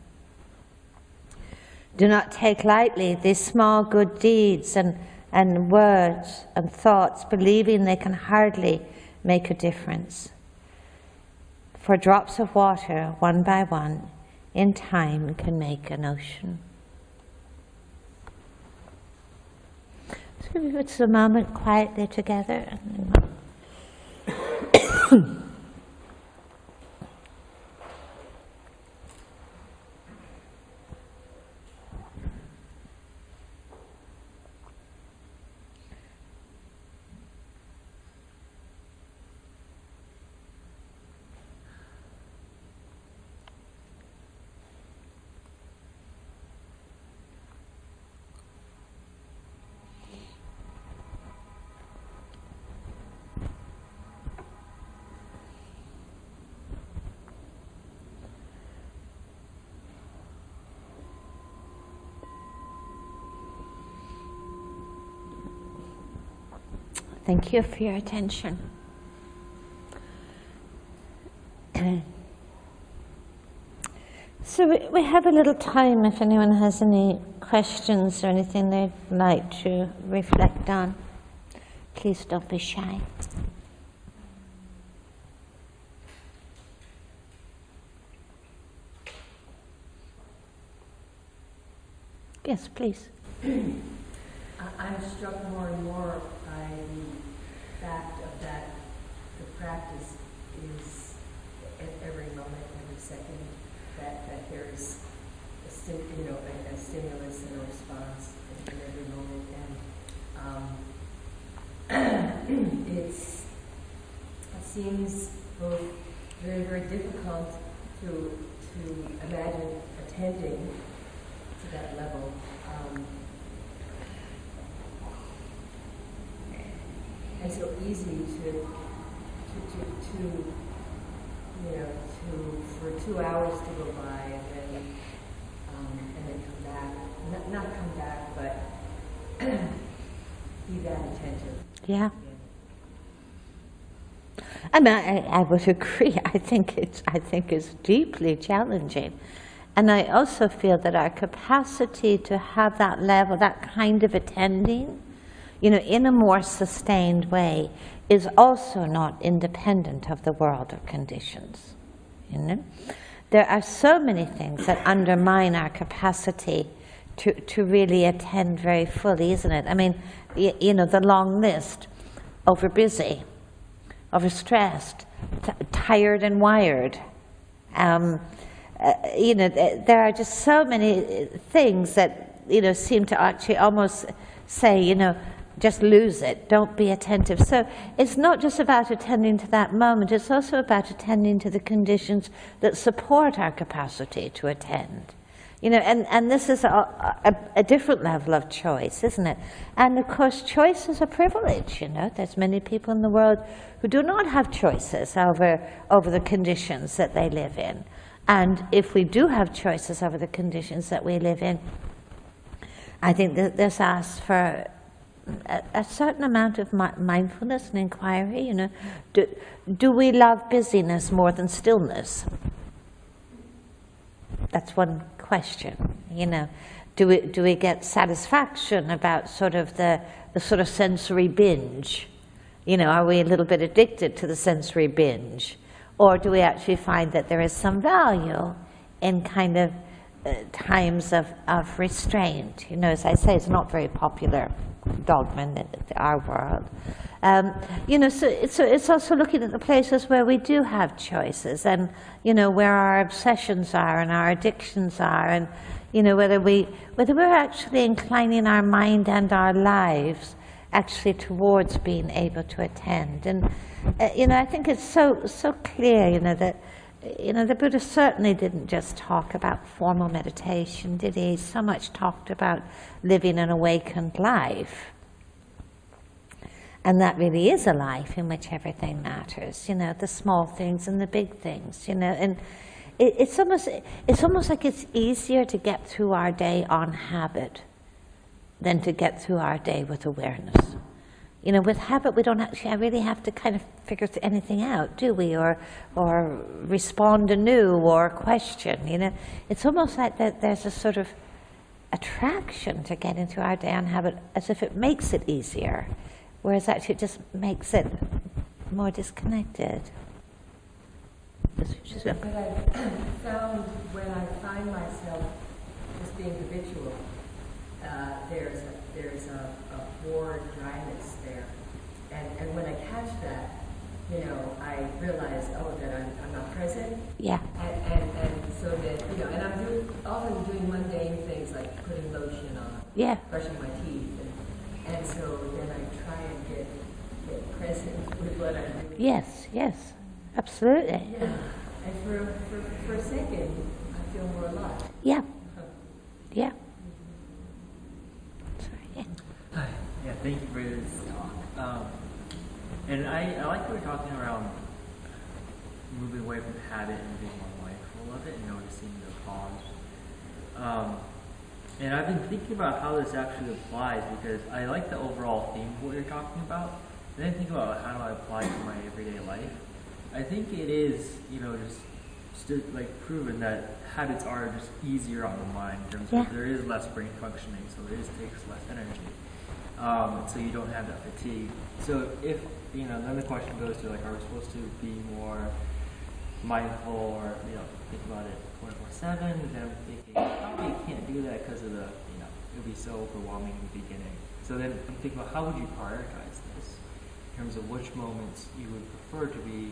Do not take lightly these small good deeds and, and words and thoughts, believing they can hardly make a difference. For drops of water, one by one, in time can make an ocean." So we put a moment quietly together. And then thank you for your attention. So we, we have a little time if anyone has any questions or anything they'd like to reflect on. Please don't be shy. Yes, please. I'm struck more and more by the fact of that the practice is at every moment, every second, that, that there is a, sti you know, a, a stimulus and a response in, in every moment. And um, it's, it seems both very, very difficult to, to imagine attending to that level. Um, And so easy to, to, to, to, you know, to, for two hours to go by and then, um, and then come back. Not, not come back, but be that attentive. Yeah. I mean, I, I would agree. I think it's, I think it's deeply challenging. And I also feel that our capacity to have that level, that kind of attending, you know, in a more sustained way, is also not independent of the world of conditions. You know, there are so many things that undermine our capacity to to really attend very fully, isn't it? I mean, you, you know, the long list: over busy, overstressed, t tired and wired. Um, uh, you know, th there are just so many things that, you know, seem to actually almost say, you know, just lose it, don't be attentive. So it's not just about attending to that moment, it's also about attending to the conditions that support our capacity to attend. You know, and, and this is a, a, a different level of choice, isn't it? And of course, choice is a privilege, you know. There's many people in the world who do not have choices over, over the conditions that they live in. And if we do have choices over the conditions that we live in, I think that this asks for A, a certain amount of mi mindfulness and inquiry. You know, do, do we love busyness more than stillness? That's one question. You know, do we do we get satisfaction about sort of the the sort of sensory binge? You know, are we a little bit addicted to the sensory binge, or do we actually find that there is some value in kind of uh, times of, of restraint. You know, as I say, it's not very popular dogma in our world. Um, you know, so it's, so it's also looking at the places where we do have choices, and you know, where our obsessions are and our addictions are, and you know, whether we whether we're actually inclining our mind and our lives actually towards being able to attend. And uh, you know, I think it's so so clear, you know, that you know the Buddha certainly didn't just talk about formal meditation, did he? He so much talked about living an awakened life. And that really is a life in which everything matters, you know, the small things and the big things, you know. And it, it's almost it's almost like it's easier to get through our day on habit than to get through our day with awareness. You know, with habit, we don't actually really have to kind of figure anything out, do we? Or or respond anew or question, you know. It's almost like that there's a sort of attraction to getting through our day on habit, as if it makes it easier. Whereas actually it just makes it more disconnected. But I found when I find myself just being habitual, uh, there's a, there's a, a bored dryness there. And, and when I catch that, you know, I realize, oh, that I'm, I'm not present. Yeah. And, and, and so that, you know, and I'm doing, often doing mundane things like putting lotion on, yeah. brushing my teeth. And, and so then I try and get, get present with what I'm doing. Yes, yes, absolutely. Yeah. And for, for, for a second, I feel more alive. Yeah. Yeah. Sorry. Yeah. Hi. Yeah, thank you for this talk. Um, and I, I like what you're talking around moving away from habit and being more mindful of it and noticing the cause. Um, and I've been thinking about how this actually applies, because I like the overall theme of what you're talking about. And then think about how do I apply it to my everyday life. I think it is, you know, just, just like proven that habits are just easier on the mind in terms yeah. of there is less brain functioning, so it is, takes less energy. Um, so you don't have that fatigue. So if, you know, then the question goes to, like, are we supposed to be more mindful or, you know, think about it twenty-four seven? And then I'm thinking, probably you can't do that because of the, you know, it would be so overwhelming in the beginning. So then I'm thinking about how would you prioritize this in terms of which moments you would prefer to be.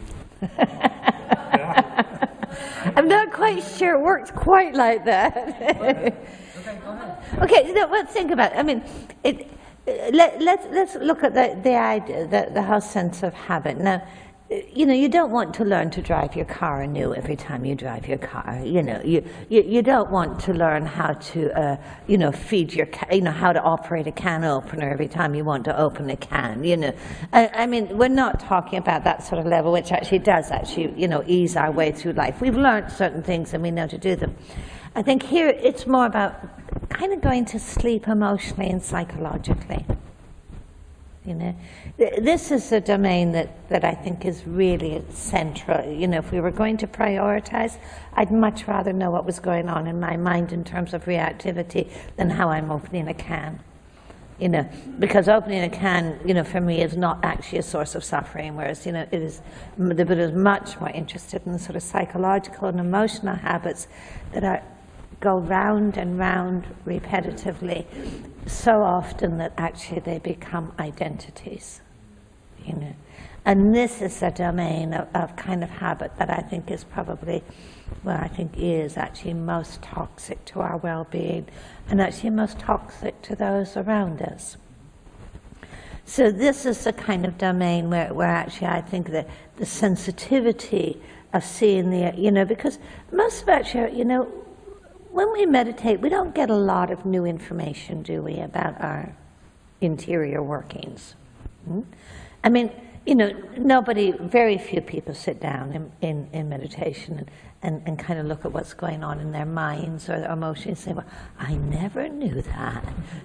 I'm not quite sure it works quite like that. Okay, go ahead. Okay, no, well, think about it. I mean, it, let, let's, let's look at the, the idea, the, the whole sense of habit. Now, you know, you don't want to learn to drive your car anew every time you drive your car. You know, you you, you don't want to learn how to, uh, you know, feed your, ca- you know, how to operate a can opener every time you want to open a can. You know, I, I mean, we're not talking about that sort of level, which actually does actually, you know, ease our way through life. We've learned certain things and we know to do them. I think here it's more about kind of going to sleep emotionally and psychologically. You know, this is a domain that, that I think is really central. You know, if we were going to prioritize, I'd much rather know what was going on in my mind in terms of reactivity than how I'm opening a can. You know, because opening a can, you know, for me is not actually a source of suffering, whereas, you know, it is, the Buddha is much more interested in the sort of psychological and emotional habits that are go round and round repetitively so often that actually they become identities, you know. And this is a domain of, of kind of habit that I think is probably, well, I think is actually most toxic to our well-being and actually most toxic to those around us. So this is the kind of domain where, where actually I think that the sensitivity of seeing the, you know, because most of actually, you know, when we meditate, we don't get a lot of new information, do we, about our interior workings? Hmm? I mean, you know, nobody, very few people sit down in, in, in meditation and, and, and kind of look at what's going on in their minds or their emotions and say, well, I never knew that.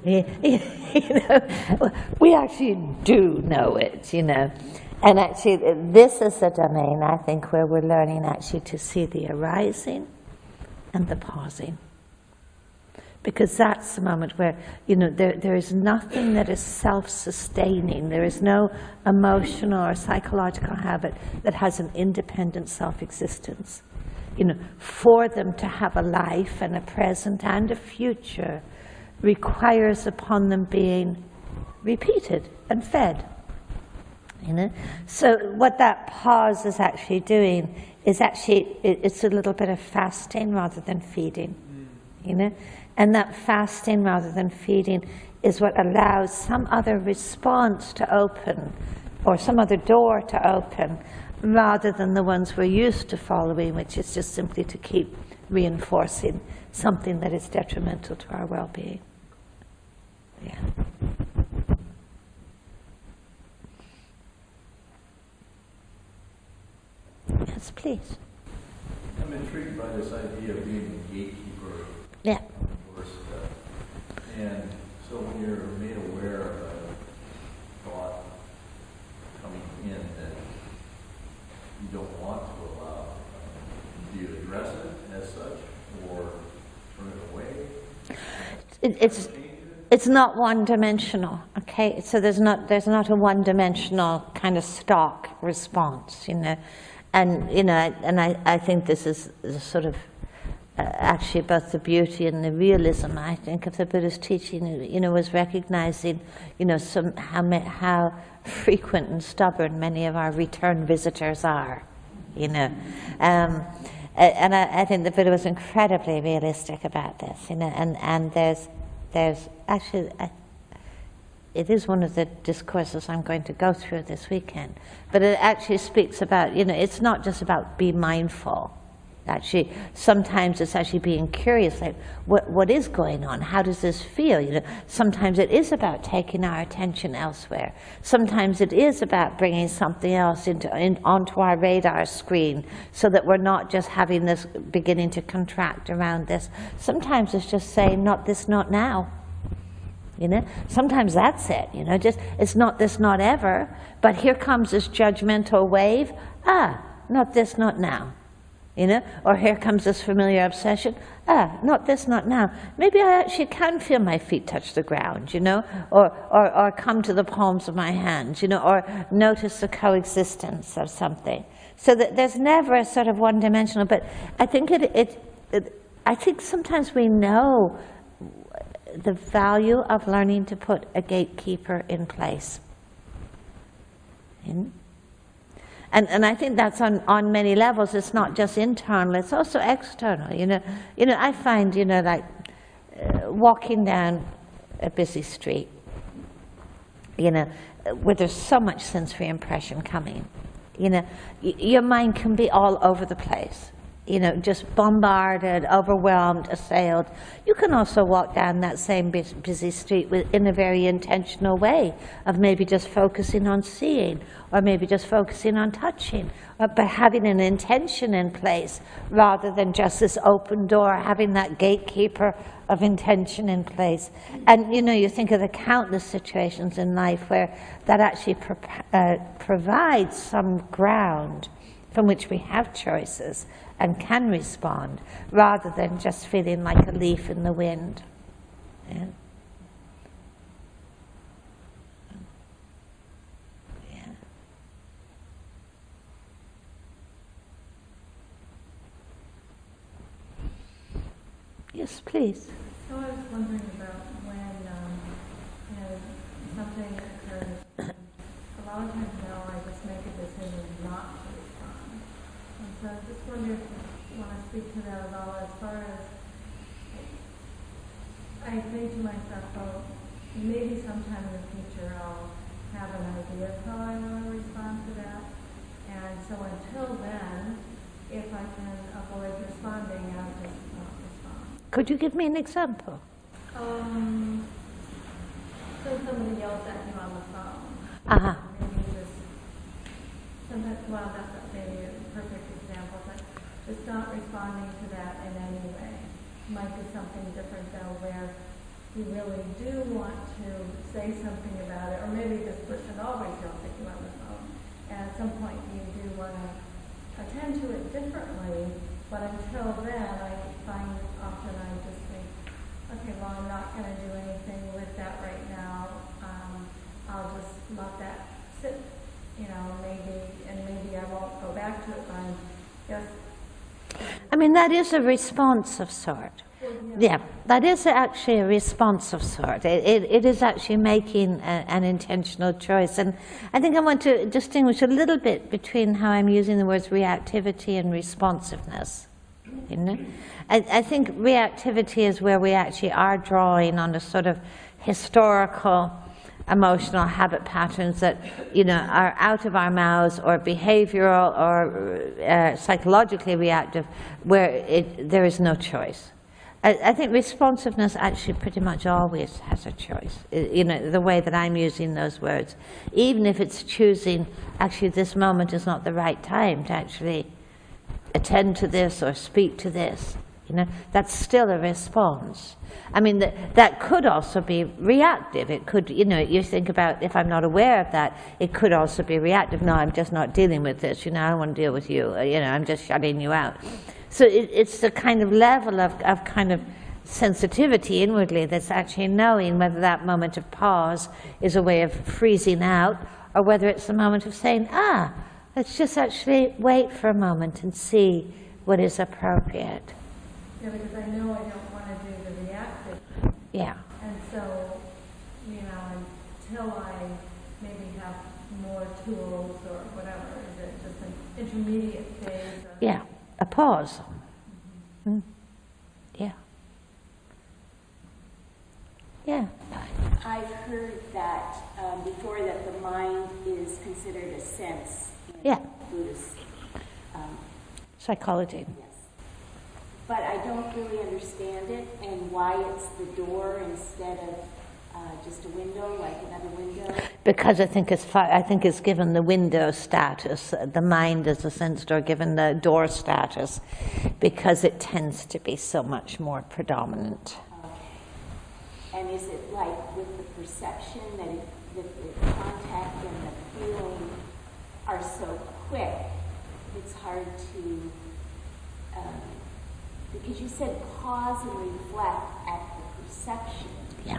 You know, we actually do know it, you know. And actually, this is a domain, I think, where we're learning actually to see the arising and the pausing. Because that's the moment where, you know, there, there is nothing that is self-sustaining. There is no emotional or psychological habit that has an independent self-existence. you know, for them to have a life and a present and a future requires upon them being repeated and fed. You know? So what that pause is actually doing is actually, it's a little bit of fasting rather than feeding. You know? And that fasting rather than feeding is what allows some other response to open, or some other door to open, rather than the ones we're used to following, which is just simply to keep reinforcing something that is detrimental to our well-being. Yeah. Yes, please. I'm intrigued by this idea of being a gatekeeper. Yeah. First step. And so when you're made aware of a thought coming in that you don't want to allow, do you address it as such or turn it away? It, it's it's not one-dimensional. Okay, so there's not there's not a one-dimensional kind of stock response, you know. And, you know, and I, I think this is sort of uh, actually both the beauty and the realism, I think, of the Buddha's teaching, you know, was recognizing, you know, some, how, how frequent and stubborn many of our return visitors are, you know. Um, and I, I think the Buddha was incredibly realistic about this, you know, and, and there's, there's actually, I, it is one of the discourses I'm going to go through this weekend. But it actually speaks about, you know, it's not just about be mindful. Actually, sometimes it's actually being curious, like, what what is going on? How does this feel? You know, sometimes it is about taking our attention elsewhere. Sometimes it is about bringing something else into in, onto our radar screen, so that we're not just having this beginning to contract around this. Sometimes it's just saying, not this, not now. You know, sometimes that's it, you know, just, it's not this, not ever, but here comes this judgmental wave, ah, not this, not now, you know, or here comes this familiar obsession, ah, not this, not now. Maybe I actually can feel my feet touch the ground, you know, or, or, or come to the palms of my hands, you know, or notice the coexistence of something. So that there's never a sort of one-dimensional, but I think it, it, it, I think sometimes we know the value of learning to put a gatekeeper in place. In? And and I think that's on, on many levels. It's not just internal, it's also external. You know, you know, I find, you know, like uh, walking down a busy street, you know, where there's so much sensory impression coming, you know, y your mind can be all over the place. You know, just bombarded, overwhelmed, assailed. You can also walk down that same busy street with, in a very intentional way of maybe just focusing on seeing, or maybe just focusing on touching, or by having an intention in place rather than just this open door, having that gatekeeper of intention in place. And, you know, you think of the countless situations in life where that actually pro uh, provides some ground from which we have choices and can respond, rather than just feeling like a leaf in the wind. Yeah. Yeah. Yes, please. So I was wondering about when um, you know, something occurs. A lot of times now I just make a decision not to respond. And so I just wonder if you want to speak to that at all, as far as I think to myself, well, maybe sometime in the future I'll have an idea of how I want to respond to that. And so until then, if I can avoid responding, I'll just not respond. Could you give me an example? Um, so somebody yells at you on the phone. Uh-huh. Maybe just, sometimes, well, that's not maybe a perfect example, but just not responding to that in any way. Might be something different though, where you really do want to say something about it, or maybe this person always yells at you on the phone, and at some point you do want to attend to it differently, but until then I find often I just think, okay, well, I'm not going to do anything with that right now. Um, I'll just let that sit, you know, maybe, and maybe I won't go back to it, but I'm just... mean, that is a response of sort. Yeah, that is actually a response of sort. It, it, it is actually making a, an intentional choice. And I think I want to distinguish a little bit between how I'm using the words reactivity and responsiveness. You know? I, I think reactivity is where we actually are drawing on a sort of historical emotional habit patterns that, you know, are out of our mouths, or behavioral or uh, psychologically reactive, where it, there is no choice. I, I think responsiveness actually pretty much always has a choice, you know, the way that I'm using those words. Even if it's choosing, actually this moment is not the right time to actually attend to this or speak to this, you know, that's still a response. I mean, that, that could also be reactive. It could, you know, you think about, if I'm not aware of that, it could also be reactive. No, I'm just not dealing with this, you know, I don't want to deal with you, you know, I'm just shutting you out. So it, it's the kind of level of, of kind of sensitivity inwardly that's actually knowing whether that moment of pause is a way of freezing out, or whether it's a moment of saying, ah, let's just actually wait for a moment and see what is appropriate. Yeah, because I know I don't want to do the reactive. Yeah. And so, you know, until I maybe have more tools or whatever, is it just an intermediate phase of... Yeah, a pause. Mm-hmm. Mm. Yeah. Yeah. I've heard that um, before, that the mind is considered a sense in Yeah. Buddhist um, psychology. Yes. But I don't really understand it, and why it's the door instead of uh, just a window, like another window. Because I think it's fi- I think it's given the window status, the mind as a sense door, given the door status, because it tends to be so much more predominant. Okay. And is it like with the perception that if, that the contact and the feeling are so quick, it's hard to, um, because you said pause and reflect at the perception. Yeah.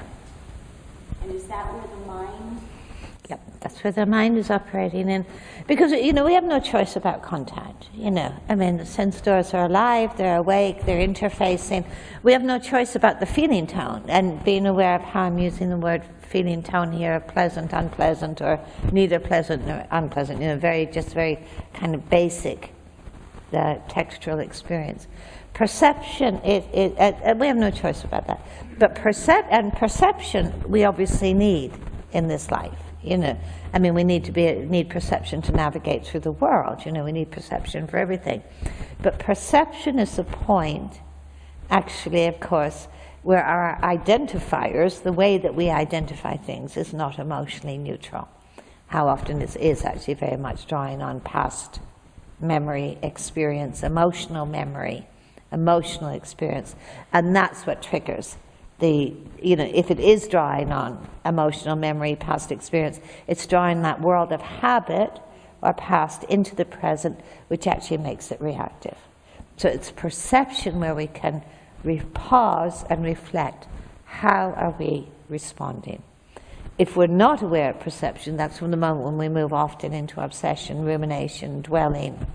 And is that where the mind? Yep, that's where the mind is operating in. Because, you know, we have no choice about contact, you know. I mean, the sense doors are alive, they're awake, they're interfacing. We have no choice about the feeling tone, and being aware of how I'm using the word feeling tone here, pleasant, unpleasant, or neither pleasant nor unpleasant, you know, very, just very kind of basic, the textual experience. Perception, it, it, uh, we have no choice about that. But percep- and perception we obviously need in this life. You know, I mean, we need to be need perception to navigate through the world. You know, we need perception for everything. But perception is the point, actually, of course, where our identifiers, the way that we identify things, is not emotionally neutral. How often it is actually very much drawing on past memory, experience, emotional memory, emotional experience, and that's what triggers the, you know, if it is drawing on emotional memory, past experience, it's drawing that world of habit or past into the present, which actually makes it reactive. So it's perception where we can re- pause and reflect, how are we responding? If we're not aware of perception, that's from the moment when we move often into obsession, rumination, dwelling,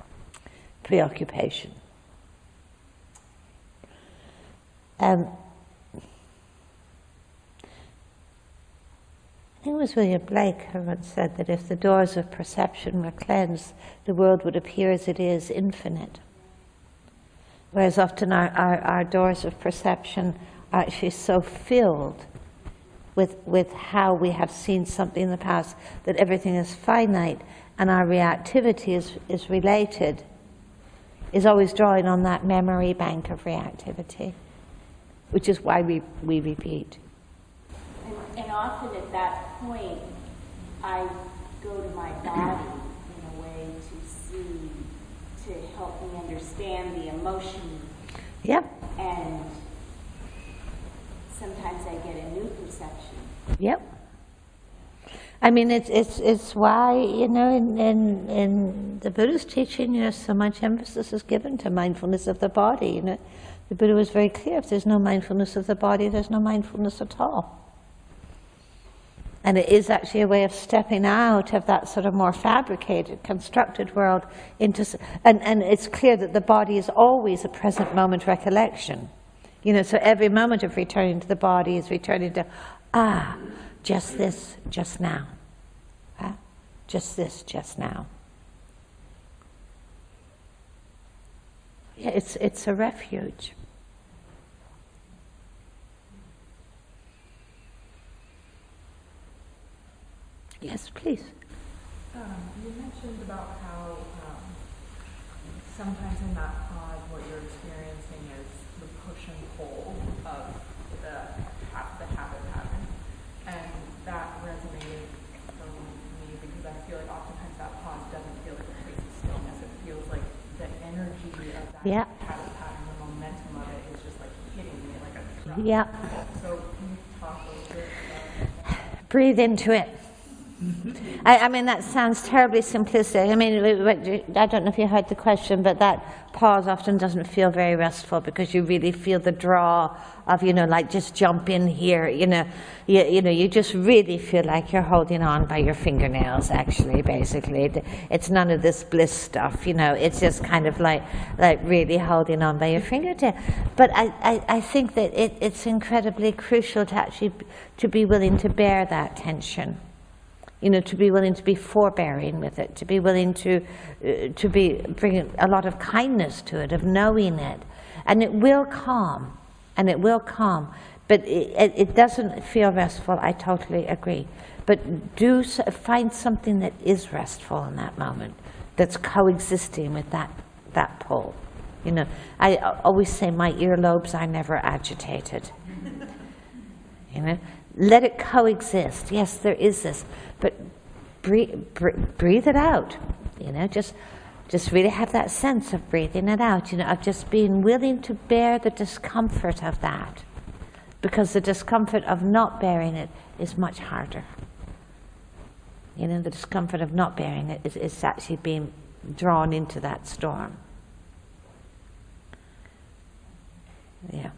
preoccupation. Um, I think it was William Blake who once said that if the doors of perception were cleansed, the world would appear as it is, infinite. Whereas often our, our, our doors of perception are actually so filled with, with how we have seen something in the past that everything is finite, and our reactivity is, is related, is always drawing on that memory bank of reactivity, which is why we, we repeat. And, and often at that point, I go to my body in a way to see, to help me understand the emotion. Yep. And sometimes I get a new perception. Yep. I mean, it's it's it's why, you know, in, in in the Buddhist teaching, you know, so much emphasis is given to mindfulness of the body. You know, the Buddha was very clear: if there's no mindfulness of the body, there's no mindfulness at all. And it is actually a way of stepping out of that sort of more fabricated, constructed world into, s- and, and it's clear that the body is always a present moment recollection. You know, so every moment of returning to the body is returning to, ah, just this, just now. Ah, just this, just now. Yeah, it's, it's a refuge. Yes, please. Um, you mentioned about how um, sometimes in that pause, what you're experiencing is the push and pull of the, ha- the habit pattern. And that resonated for me because I feel like oftentimes that pause doesn't feel like a place of stillness. It feels like the energy of that Yeah. habit pattern, the momentum of it is just like hitting me like a truck. Yeah. So can you talk a little bit about Breathe into it. I, I mean, that sounds terribly simplistic. I mean, I don't know if you heard the question, but that pause often doesn't feel very restful because you really feel the draw of, you know, like just jump in here, you know, you, you know, you just really feel like you're holding on by your fingernails, actually, basically. It's none of this bliss stuff, you know, it's just kind of like, like really holding on by your fingertip. But I, I, I think that it, it's incredibly crucial to actually to be willing to bear that tension. You know, to be willing to be forbearing with it, to be willing to uh, to be bring a lot of kindness to it, of knowing it, and it will calm, and it will calm. But it, it, it doesn't feel restful. I totally agree. But do s- find something that is restful in that moment, that's coexisting with that that pull. You know, I always say my earlobes are never agitated. You know. Let it coexist. Yes, there is this, but breathe, breathe it out. You know, just, just really have that sense of breathing it out. You know, of just being willing to bear the discomfort of that, because the discomfort of not bearing it is much harder. You know, the discomfort of not bearing it is, is actually being drawn into that storm. Yeah.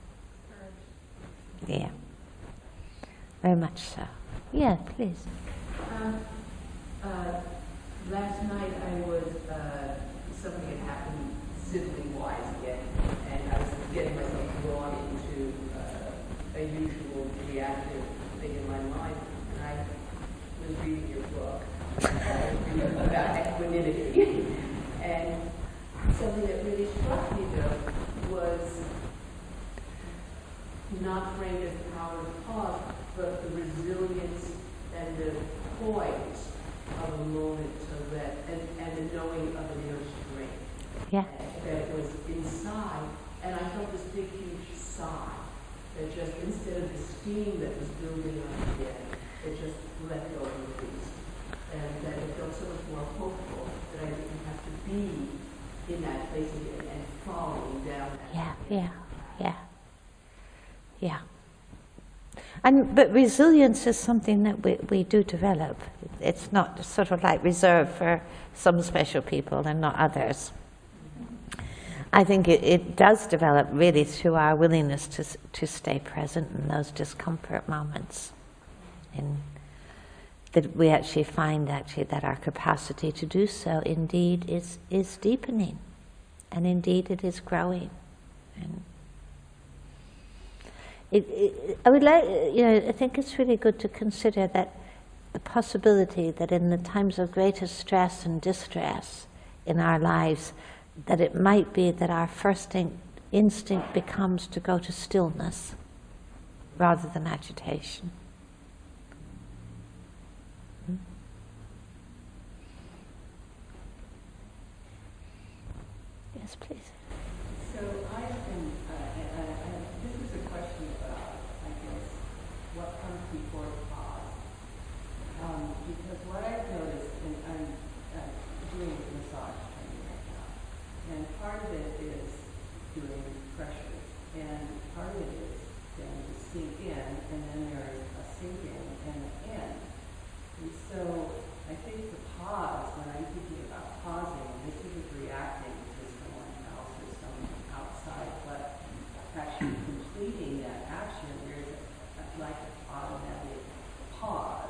Yeah. Very much so. Yeah, please. Um, uh, last night I was, uh, something had happened sibling-wise again, and I was getting myself drawn into uh, a usual reactive thing in my mind, and I was reading your book uh, about equanimity, and something that really struck me though was not framed as the power of pause, but the resilience and the poise of a moment to let, and, and the knowing of an inner strength. Yeah. That was inside, and I felt this big, huge sigh that just, instead of the steam that was building up again, it just let go and released. And that it felt so much more hopeful that I didn't have to be in that place again and following down that. Yeah, yeah, yeah, yeah. And but resilience is something that we, we do develop. It's not sort of like reserved for some special people and not others. I think it, it does develop really through our willingness to to stay present in those discomfort moments, and that we actually find actually that our capacity to do so indeed is is deepening, and indeed it is growing. And It, it, I would like, you know, I think it's really good to consider that the possibility that in the times of greatest stress and distress in our lives, that it might be that our first in, instinct becomes to go to stillness rather than agitation. Hmm? Yes, please. So I've been, uh, uh, uh, this is a question about, I guess, what comes before pause. Um, because what I've noticed, and I'm uh, doing massage training right now, and part of it is doing pressures, and part of it is then to sink in, and then there's a sink in and an end. And so I think the pause, when I'm thinking about pausing, this isn't reacting to someone else or someone outside, but actually completing that action, there's a, like an automatic pause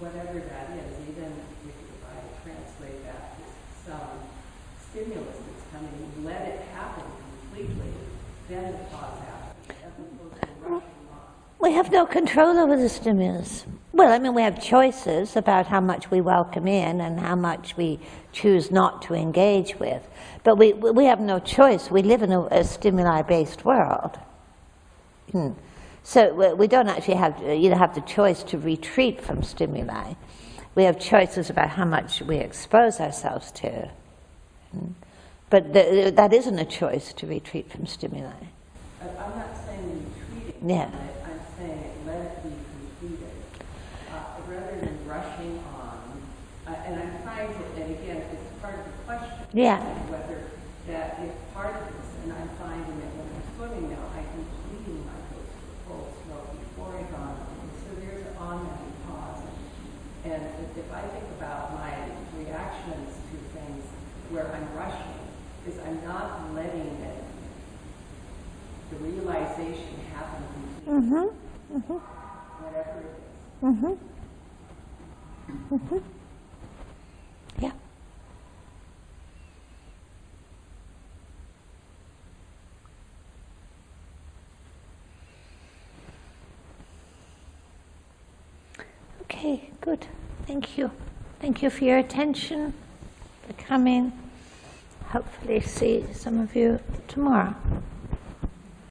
whatever that is, even if if I translate that to some stimulus that's coming, you let it happen completely, then the pause happens, as opposed to rushing on. We have no control over the stimulus. Well, I mean, we have choices about how much we welcome in and how much we choose not to engage with. But we, we have no choice. We live in a, a stimuli-based world. Hmm. So we- we don't actually have, you know, have the choice to retreat from stimuli. We have choices about how much we expose ourselves to. Hmm. But the, that isn't a choice to retreat from stimuli. I- I'm not saying retreating Yeah. from it, I'm saying let it be completed, uh, rather than rushing on. Uh, and I'm trying to, and again, it's part of the question. Yeah. Whether that is part of this, and I'm finding that when I'm swimming now, I can clean my toes to the full stroke before I go on. And so there's an on that pause. And if, if I think about my reactions to things where I'm rushing, is I'm not letting it, the realization happen completely, Mm-hmm. Mm-hmm. whatever it is. Mm-hmm. Mm-hmm. Yeah. Okay, good. Thank you. Thank you for your attention, for coming. Hopefully see some of you tomorrow.